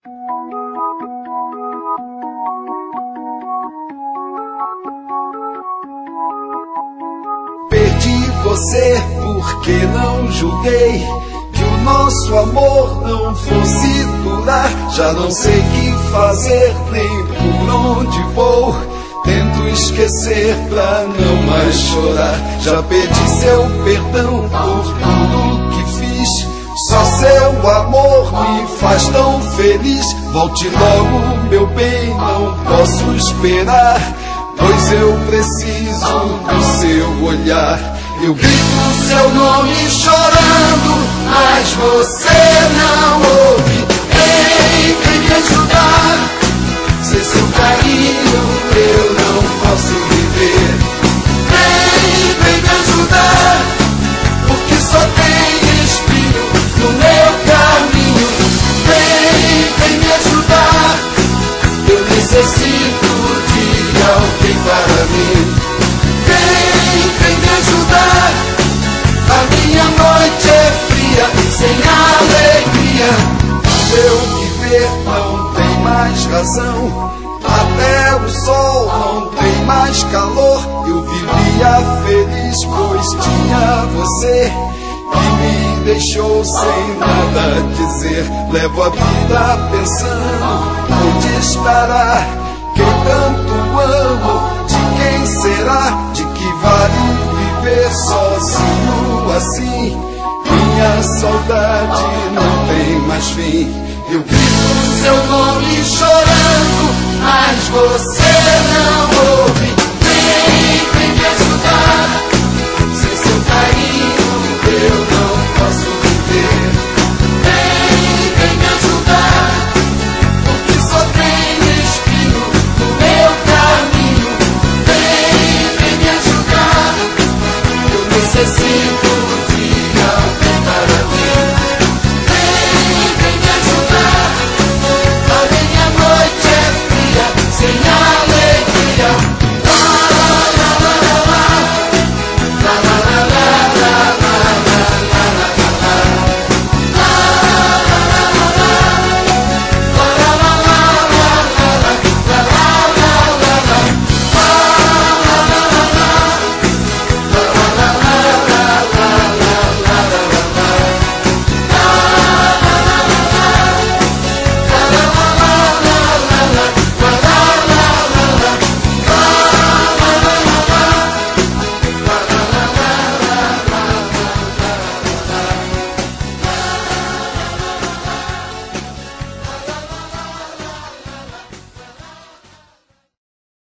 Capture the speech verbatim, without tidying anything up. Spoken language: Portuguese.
Perdi você porque não julguei que o nosso amor não fosse durar. Já não sei que fazer nem por onde vou. Tento esquecer pra não mais chorar. Já pedi seu perdão por tudo que fiz. Só seu amor me faz tão feliz. Volte logo, meu bem, não posso esperar, pois eu preciso do seu olhar. Eu grito seu nome chorando, mas você não ouve. Ei, vem me ajudar. Sem seu carinho eu não posso viver. Vem, vem me ajudar, porque só tem espinho no meu caminho. Vem, vem me ajudar. Eu necessito de alguém para mim. Vem, vem me ajudar. A minha noite é fria e sem alegria. Meu viver não tem mais razão. Até o sol não tem mais calor. Eu vivia feliz pois tinha você, que me deixou sem nada dizer. Levo a vida pensando onde estará quem tanto amo. De quem será? De que vale viver sozinho assim? Minha saudade não tem mais fim. Eu grito seu nome chorando, mas você